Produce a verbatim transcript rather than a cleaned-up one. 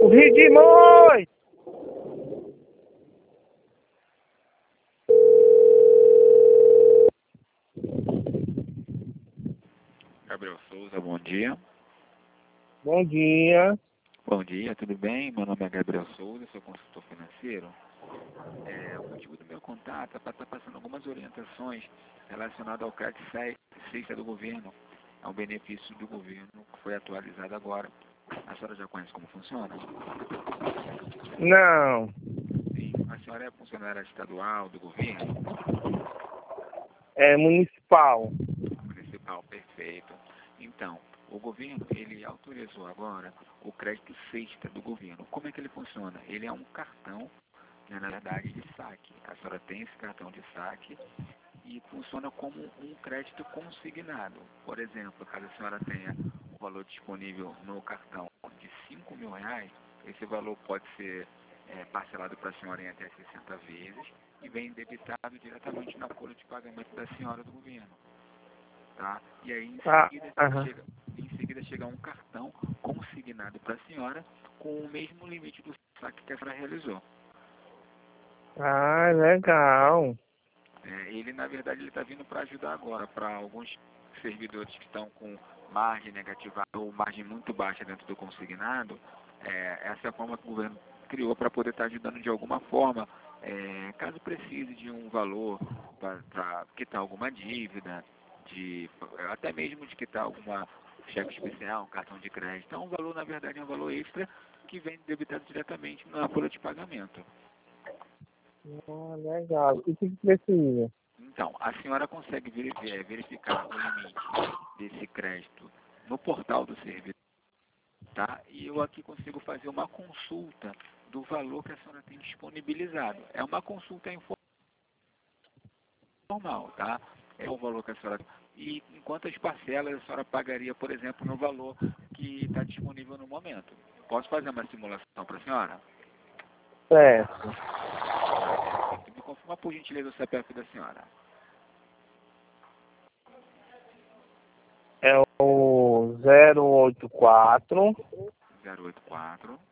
Rio de Moi! Gabriel Souza, bom dia. Bom dia. Bom dia, tudo bem? Meu nome é Gabriel Souza, sou consultor financeiro. É, o motivo do meu contato é para estar passando algumas orientações relacionadas ao crédito sexta do governo. É um benefício do governo que foi atualizado agora. A senhora já conhece como funciona? Não. Sim. A senhora é funcionária estadual do governo? É municipal. Municipal, perfeito. Então, o governo, ele autorizou agora o crédito sexta do governo. Como é que ele funciona? Ele é um cartão, né, na verdade, de saque. A senhora tem esse cartão de saque e funciona como um crédito consignado. Por exemplo, caso a senhora tenha o valor disponível no cartão de cinco mil reais, esse valor pode ser é, parcelado para a senhora em até sessenta vezes e vem debitado diretamente na folha de pagamento da senhora do governo. Tá? E aí em Ah, seguida, aham. chega, em seguida chega um cartão consignado para a senhora com o mesmo limite do saque que a senhora realizou. Ah, legal. É, ele, na verdade, ele está vindo para ajudar agora, para alguns servidores que estão com margem negativa ou margem muito baixa dentro do consignado. É, essa é a forma que o governo criou para poder estar ajudando de alguma forma, é, caso precise de um valor para quitar alguma dívida, de, até mesmo de quitar alguma cheque especial, um cartão de crédito. Então, o valor, na verdade, é um valor extra que vem debitado diretamente na folha de pagamento. Ah, legal. O que que precisa? Então, a senhora consegue veri- eh, verificar o limite desse crédito no portal do servidor, tá? E eu aqui consigo fazer uma consulta do valor que a senhora tem disponibilizado. É uma consulta informal, tá? É o valor que a senhora... E em quantas parcelas a senhora pagaria, por exemplo, no valor que está disponível no momento? Posso fazer uma simulação para a senhora? Certo. Me confirma, por gentileza, o C P F da senhora. É o zero oito quatro, zero oito quatro,